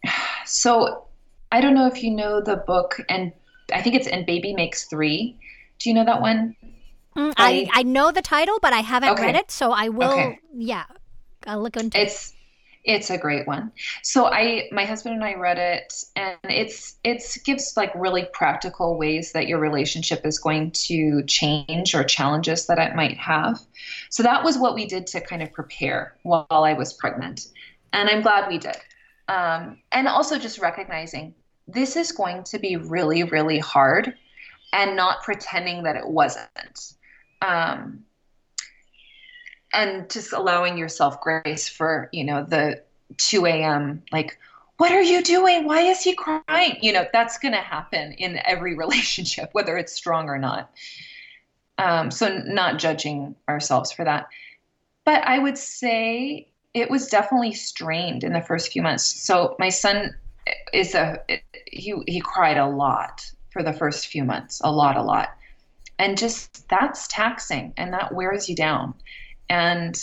So I don't know if you know the book, and I think it's And Baby Makes Three. Do you know that one? Mm, I, I know the title, but I haven't okay. read it, so I will, okay. yeah, I'll look into it's, it. It's a great one. So I, my husband and I read it, and it's it's gives like really practical ways that your relationship is going to change or challenges that it might have. So that was what we did to kind of prepare while I was pregnant, and I'm glad we did. Um, and also just recognizing this is going to be really, really hard, and not pretending that it wasn't. Um, and just allowing yourself grace for, you know, the two a.m. like, what are you doing? Why is he crying? You know, that's going to happen in every relationship, whether it's strong or not. Um, so not judging ourselves for that. But I would say it was definitely strained in the first few months. So my son is a, he, he cried a lot for the first few months, a lot, a lot. And just that's taxing, and that wears you down. And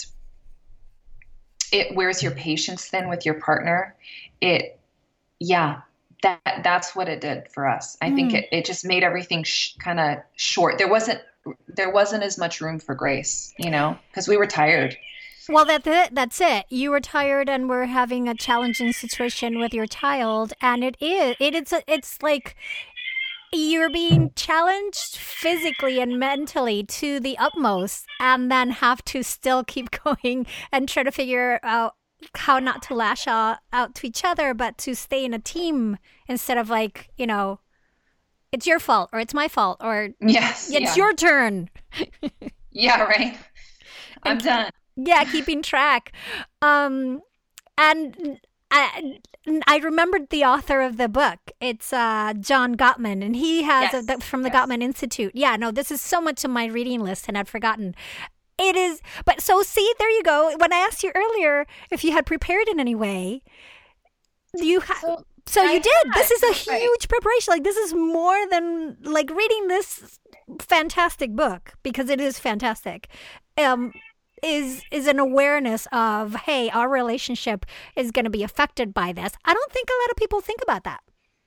it wears your patience thin with your partner. It, yeah, that that's what it did for us. I mm. think it, it just made everything sh- kind of short. There wasn't there wasn't as much room for grace, you know, because we were tired. Well, that's it. That's it. You were tired and were having a challenging situation with your child, and it is it is it's like you're being challenged physically and mentally to the utmost, and then have to still keep going and try to figure out how not to lash out, out to each other, but to stay in a team instead of like, you know, it's your fault or it's my fault or yes, it's yeah. your turn. Yeah, right. I'm and, done. Yeah, keeping track. Um, and I, I remembered the author of the book. It's uh, John Gottman, and he has yes, a, from the yes. Gottman Institute. Yeah, no, this is so much on my reading list, and I'd forgotten. It is, but so see, there you go. When I asked you earlier if you had prepared in any way, you ha- so, so you did. Had. This is a huge right. preparation. Like this is more than like reading this fantastic book, because it is fantastic. Um. is is an awareness of, hey, our relationship is going to be affected by this. I don't think a lot of people think about that.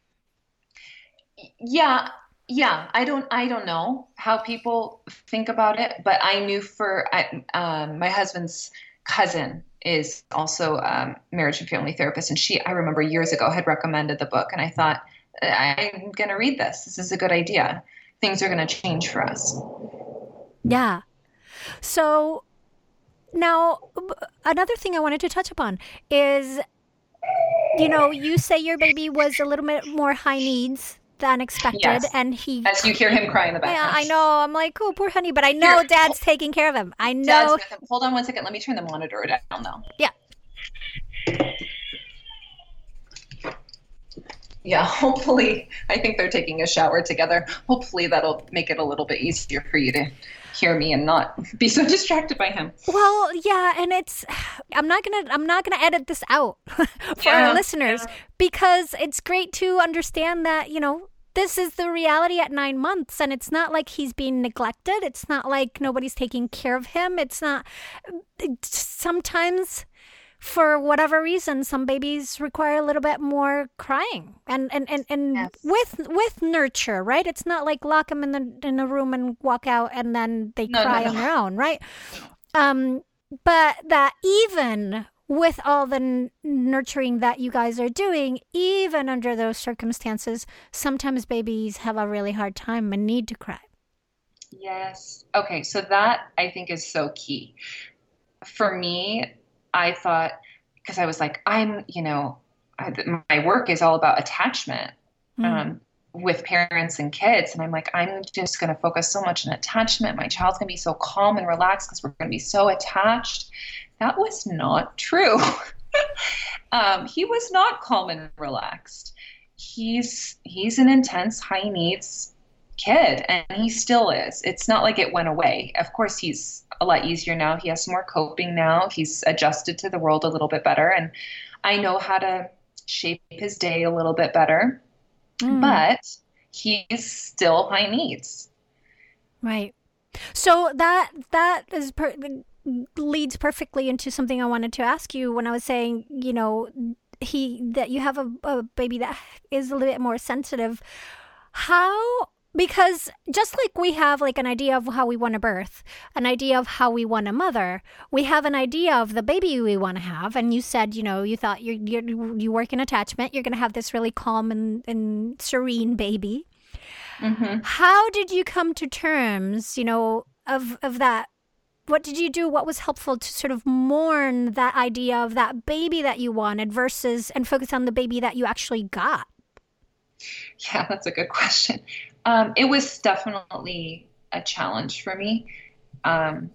Yeah, yeah. I don't I don't know how people think about it, but I knew for I, um, my husband's cousin is also a marriage and family therapist, and she, I remember years ago, had recommended the book, and I thought, I'm going to read this. This is a good idea. Things are going to change for us. Yeah. So now, another thing I wanted to touch upon is, you know, you say your baby was a little bit more high needs than expected, yes. and he. As you hear him cry in the background. Yeah, I know. I'm like, oh, poor honey, but I know Here, Dad's taking care of him. I know. Dad's with him. Hold on one second. Let me turn the monitor down, though. Yeah. Yeah, hopefully, I think they're taking a shower together. Hopefully that'll make it a little bit easier for you to hear me and not be so distracted by him. Well, yeah, and it's, I'm not gonna, I'm not gonna edit this out for yeah, our listeners, yeah. because it's great to understand that, you know, this is the reality at nine months, and it's not like he's being neglected. It's not like nobody's taking care of him. It's not, sometimes, for whatever reason, some babies require a little bit more crying and and, and, and yes. with with nurture, right? It's not like lock them in the in a room and walk out and then they no, cry no, no. on their own, right? Um, but that even with all the n- nurturing that you guys are doing, even under those circumstances, sometimes babies have a really hard time and need to cry. Yes. Okay, so that I think is so key. For me, I thought, because I was like, I'm, you know, I, my work is all about attachment mm. um, with parents and kids. And I'm like, I'm just going to focus so much on attachment. My child's going to be so calm and relaxed because we're going to be so attached. That was not true. um, he was not calm and relaxed. He's, he's an intense, high needs kid, and he still is. It's not like it went away. Of course, he's a lot easier now. He has more coping now. He's adjusted to the world a little bit better, and I know how to shape his day a little bit better, mm. but he's still high needs. Right. So that that is per- leads perfectly into something I wanted to ask you when I was saying, you know, he that you have a, a baby that is a little bit more sensitive. How, because just like we have like an idea of how we want to birth, an idea of how we want a mother, we have an idea of the baby we want to have. And you said, you know, you thought you you you work in attachment, you're going to have this really calm and, and serene baby. Mm-hmm. How did you come to terms, you know, of of that? What did you do? What was helpful to sort of mourn that idea of that baby that you wanted versus and focus on the baby that you actually got? Yeah, that's a good question. Um, it was definitely a challenge for me. Um,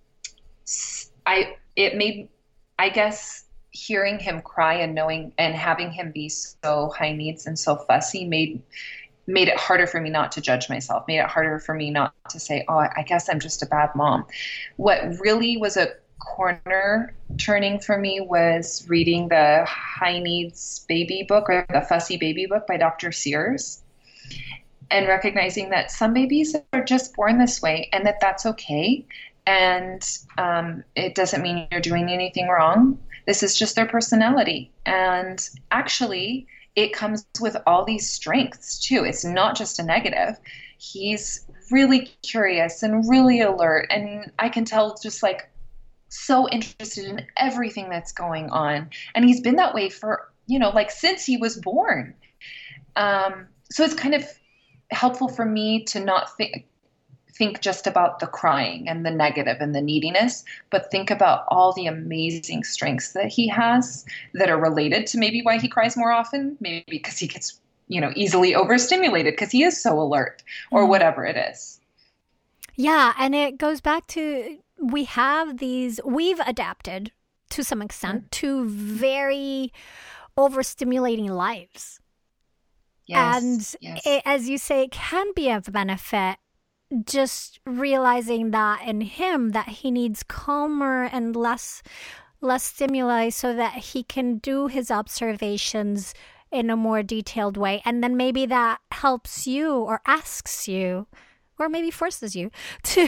I it made, I guess, hearing him cry and knowing and having him be so high needs and so fussy made made it harder for me not to judge myself. Made it harder for me not to say, "Oh, I guess I'm just a bad mom." What really was a corner turning for me was reading the High Needs Baby book, or the Fussy Baby book by Doctor Sears, and recognizing that some babies are just born this way and that that's okay. And um, it doesn't mean you're doing anything wrong. This is just their personality. And actually, it comes with all these strengths too. It's not just a negative. He's really curious and really alert. And I can tell just like so interested in everything that's going on. And he's been that way for, you know, like since he was born. Um, so it's kind of helpful for me to not think, think just about the crying and the negative and the neediness, but think about all the amazing strengths that he has that are related to maybe why he cries more often, maybe because he gets, you know, easily overstimulated because he is so alert or whatever it is. Yeah. And it goes back to, we have these, we've adapted to some extent to very overstimulating lives. Yes, and yes. It, as you say, it can be of benefit just realizing that in him, that he needs calmer and less less stimuli so that he can do his observations in a more detailed way. And then maybe that helps you or asks you or maybe forces you to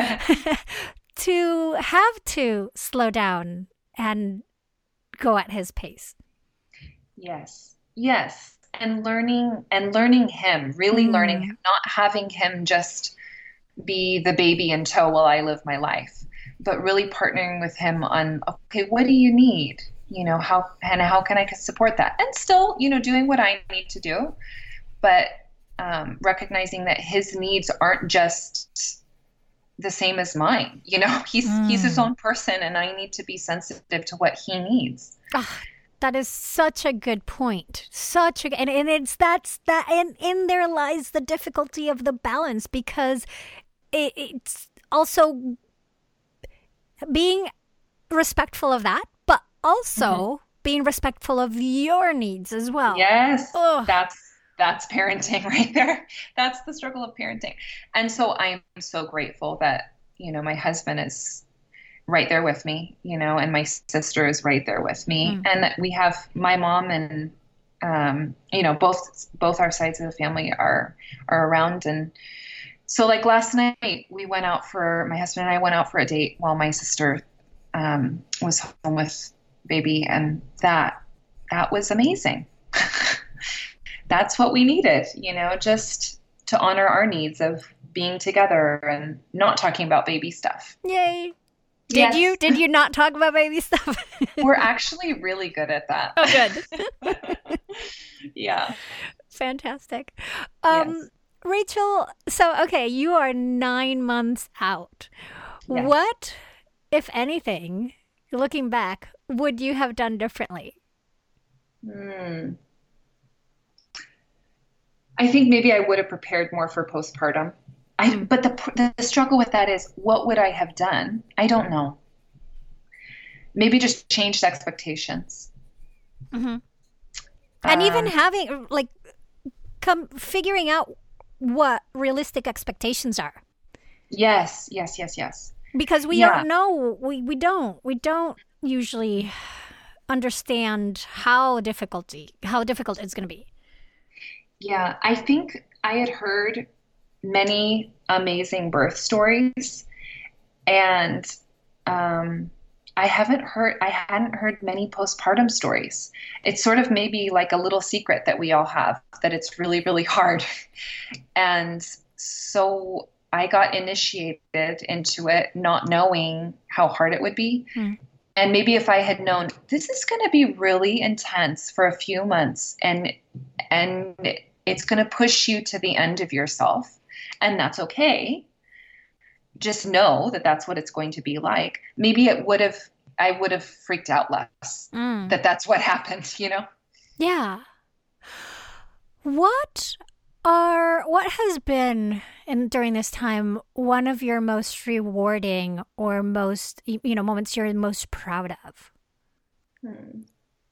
to have to slow down and go at his pace. Yes. Yes. And learning and learning him, really mm. learning him, not having him just be the baby in tow while I live my life, but really partnering with him on, okay, what do you need? You know, how, and how can I support that? And still, you know, doing what I need to do, but um, recognizing that his needs aren't just the same as mine. You know, he's, mm. he's his own person and I need to be sensitive to what he needs. Oh, that is such a good point. Such a, and, and it's, that's that, and in there lies the difficulty of the balance, because it, it's also being respectful of that, but also mm-hmm. being respectful of your needs as well. Yes, Ugh. that's that's parenting right there. That's the struggle of parenting. And so I'm so grateful that, you know, my husband is right there with me, you know, and my sister is right there with me. Mm. And we have my mom and, um, you know, both both our sides of the family are are around. And so like last night we went out for, my husband and I went out for a date while my sister um, was home with baby. And that, that was amazing. That's what we needed, you know, just to honor our needs of being together and not talking about baby stuff. Yay. Did yes. you, did you not talk about baby stuff? We're actually really good at that. Oh, good. Yeah. Fantastic. Um, yes. Rachel, so, okay, you are nine months out. Yes. What, if anything, looking back, would you have done differently? Hmm. I think maybe I would have prepared more for postpartum. I, but the the struggle with that is, what would I have done? I don't know. Maybe just changed expectations. Mm-hmm. And uh, even having, like, come figuring out what realistic expectations are. Yes, yes, yes, yes. Because we yeah. don't know. We, we don't. We don't usually understand how difficulty, how difficult it's going to be. Yeah, I think I had heard many amazing birth stories, and um, I haven't heard, I hadn't heard many postpartum stories. It's sort of maybe like a little secret that we all have, that it's really, really hard. And so I got initiated into it, not knowing how hard it would be. Mm. And maybe if I had known this is going to be really intense for a few months and, and it's going to push you to the end of yourself, and that's okay. Just know that that's what it's going to be like. Maybe it would have, I would have freaked out less mm. that that's what happened, you know? Yeah. What are, what has been in during this time, one of your most rewarding or most, you know, moments you're most proud of? Hmm.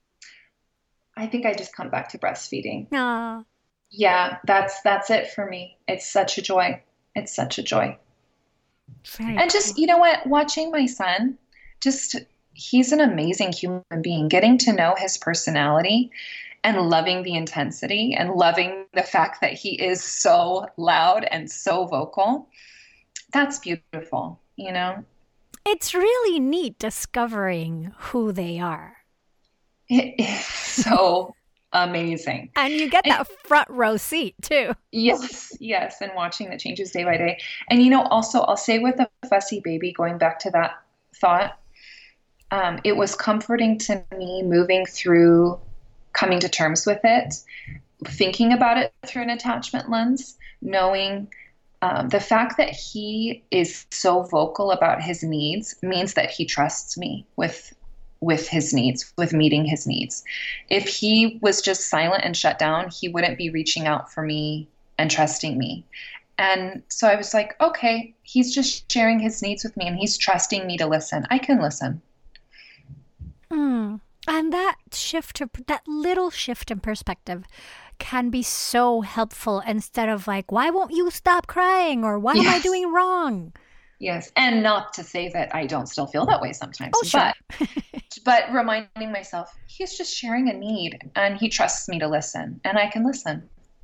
I think I just come back to breastfeeding. Aww. Yeah, that's, that's it for me. It's such a joy. It's such a joy. Very and just, you know what, watching my son, just, he's an amazing human being. Getting to know his personality and loving the intensity and loving the fact that he is so loud and so vocal. That's beautiful, you know? It's really neat discovering who they are. It is so amazing. And you get that and, front row seat too. Yes, yes. And watching the changes day by day. And, you know, also I'll say with the fussy baby, going back to that thought, um, it was comforting to me moving through coming to terms with it, thinking about it through an attachment lens, knowing um, the fact that he is so vocal about his needs means that he trusts me with with his needs, with meeting his needs. If he was just silent and shut down, he wouldn't be reaching out for me and trusting me. And so I was like, okay, he's just sharing his needs with me and he's trusting me to listen. I can listen. Mm. And that shift, to, that little shift in perspective can be so helpful instead of like, why won't you stop crying? Or what yes. am I doing wrong? Yes. And not to say that I don't still feel that way sometimes. Oh, sure. But, but reminding myself, he's just sharing a need and he trusts me to listen and I can listen.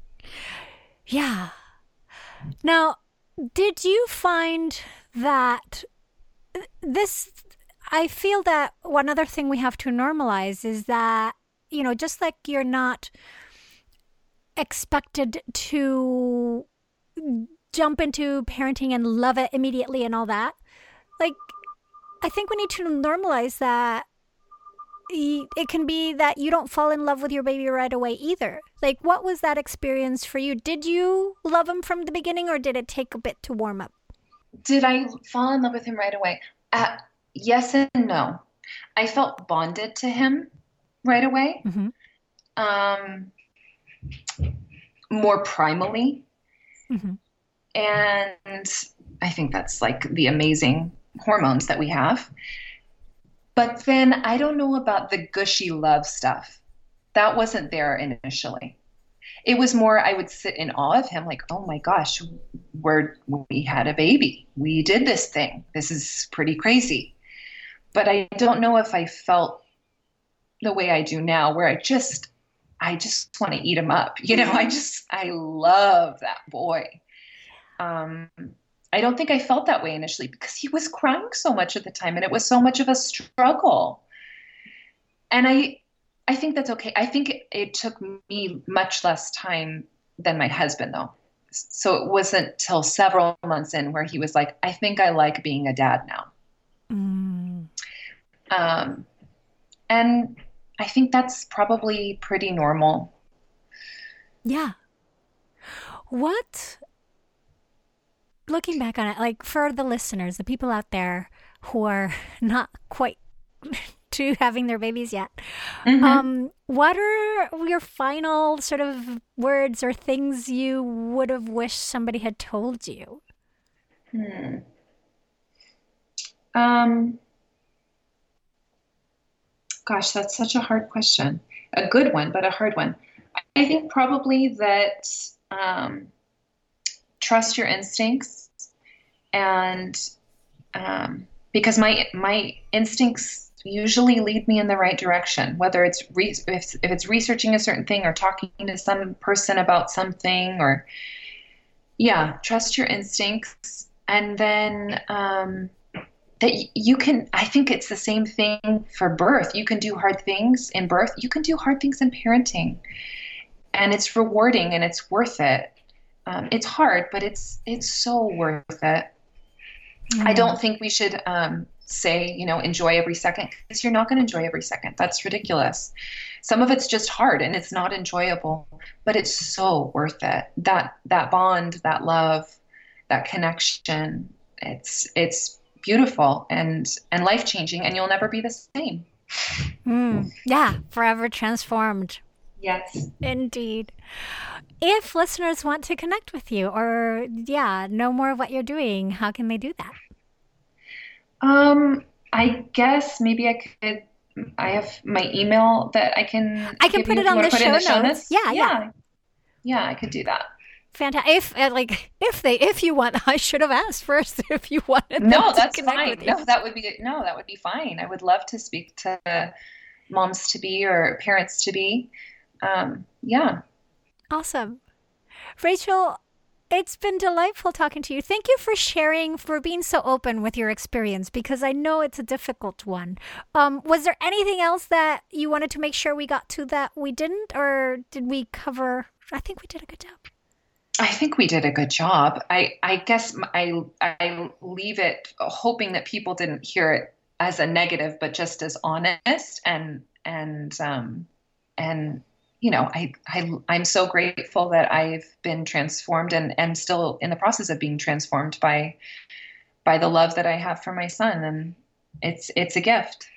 Yeah. Now, did you find that this, I feel that one other thing we have to normalize is that, you know, just like you're not expected to jump into parenting and love it immediately and all that, like, I think we need to normalize that it can be that you don't fall in love with your baby right away either. Like, what was that experience for you? Did you love him from the beginning or did it take a bit to warm up? Did I fall in love with him right away? Uh, yes and no. I felt bonded to him right away. Mm-hmm. Um, more primally. Mm-hmm. And I think that's like the amazing hormones that we have. But then I don't know about the gushy love stuff. That wasn't there initially. It was more, I would sit in awe of him like, oh my gosh, we're, we had a baby. We did this thing. This is pretty crazy. But I don't know if I felt the way I do now, where I just, I just want to eat him up. You know, I just, I love that boy. Um, I don't think I felt that way initially because he was crying so much at the time and it was so much of a struggle. And I, I think that's okay. I think it, it took me much less time than my husband though. So it wasn't till several months in where he was like, I think I like being a dad now. Mm. Um, and I think that's probably pretty normal. Yeah. What, looking back on it, like for the listeners, the people out there who are not quite to having their babies yet, mm-hmm. um, what are your final sort of words or things you would have wished somebody had told you? Hmm. Um, gosh, that's such a hard question. A good one, but a hard one. I think probably that um, trust your instincts, and um, because my my instincts usually lead me in the right direction, whether it's re- if, if it's researching a certain thing or talking to some person about something, or yeah, trust your instincts, and then um, that you can, I think it's the same thing for birth. You can do hard things in birth. You can do hard things in parenting, and it's rewarding and it's worth it. Um, it's hard, but it's, it's so worth it. Mm. I don't think we should um, say, you know, enjoy every second, because you're not going to enjoy every second. That's ridiculous. Some of it's just hard and it's not enjoyable, but it's so worth it. That, that bond, that love, that connection, it's, it's beautiful and, and life-changing, and you'll never be the same. Mm, yeah, forever transformed. Yes. Indeed. If listeners want to connect with you or, yeah, know more of what you're doing, how can they do that? Um, I guess maybe I could, I have my email that I can I can put it on the show, show notes. Yeah, yeah, yeah. Yeah, I could do that. Fantastic. If uh, like if they if you want, I should have asked first if you wanted. No, them that's to connect fine. with you. No, that would be no, that would be fine. I would love to speak to moms to be or parents to be. Um, yeah. Awesome, Rachel. It's been delightful talking to you. Thank you for sharing, for being so open with your experience, because I know it's a difficult one. Um, was there anything else that you wanted to make sure we got to that we didn't, or did we cover? I think we did a good job. I think we did a good job. I, I guess I, I leave it hoping that people didn't hear it as a negative, but just as honest and, and, um, and, you know, I, I, I'm so grateful that I've been transformed and am still in the process of being transformed by, by the love that I have for my son. And it's, it's a gift.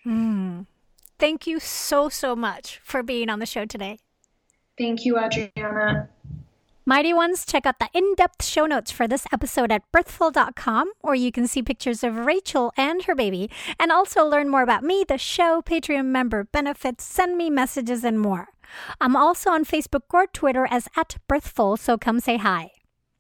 Mm. Thank you so, so much for being on the show today. Thank you, Adriana. Mighty Ones, check out the in-depth show notes for this episode at birthful dot com, or you can see pictures of Rachel and her baby, and also learn more about me, the show, Patreon member benefits, send me messages, and more. I'm also on Facebook or Twitter as at Birthful, so come say hi.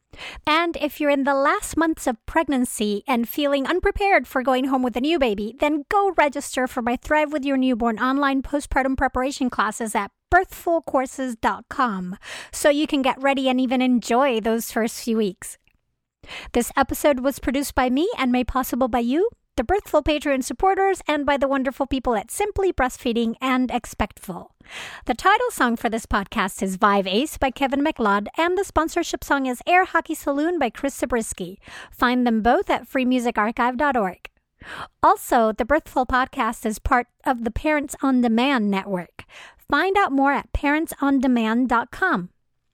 And if you're in the last months of pregnancy and feeling unprepared for going home with a new baby, then go register for my Thrive with Your Newborn online postpartum preparation classes at birthful courses dot com so you can get ready and even enjoy those first few weeks. This episode was produced by me and made possible by you, the Birthful Patreon supporters, and by the wonderful people at Simply Breastfeeding and Expectful. The title song for this podcast is Vive Ace by Kevin MacLeod, and the sponsorship song is Air Hockey Saloon by Chris Zabriskie. Find them both at free music archive dot org. Also, the Birthful podcast is part of the Parents on Demand network. Find out more at parents on demand dot com.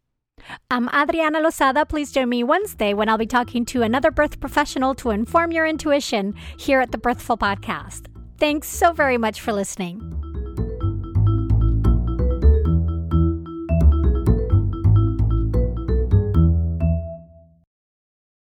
I'm Adriana Lozada. Please join me Wednesday when I'll be talking to another birth professional to inform your intuition here at the Birthful Podcast. Thanks so very much for listening.